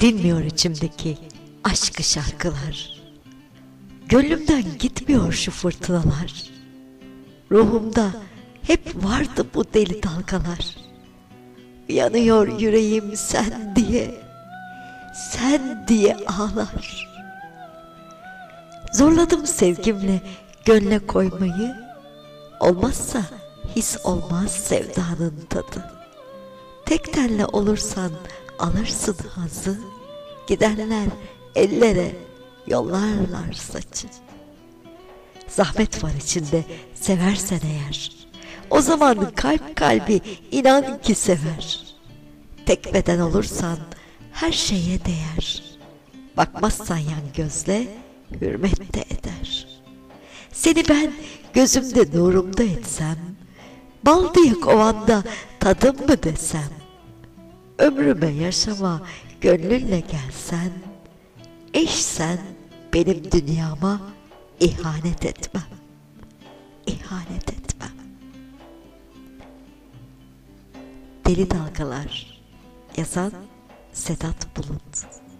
dinmiyor içimdeki aşkı şarkılar. Gönlümden gitmiyor şu fırtınalar. Ruhumda hep vardı bu deli dalgalar. Yanıyor yüreğim sen diye ağlar. Zorladım sevgimle gönle koymayı, olmazsa his olmaz sevdanın tadı. Tek tenle olursan alırsın hazzı, gidenler ellere yollarlar saçı. Zahmet var içinde seversen eğer, o zaman kalp kalbi inan ki sever. Tek beden olursan her şeye değer, bakmazsan yan gözle hürmet de eder. Seni ben gözümde nurumda etsem, bal diye kovanda tadım mı desem, ömrüme yaşama gönlünle gelsen, eşsen benim dünyama ihanet etmem, ihanet etmem. Deli Dalgalar. Yazan Sedat Bulut.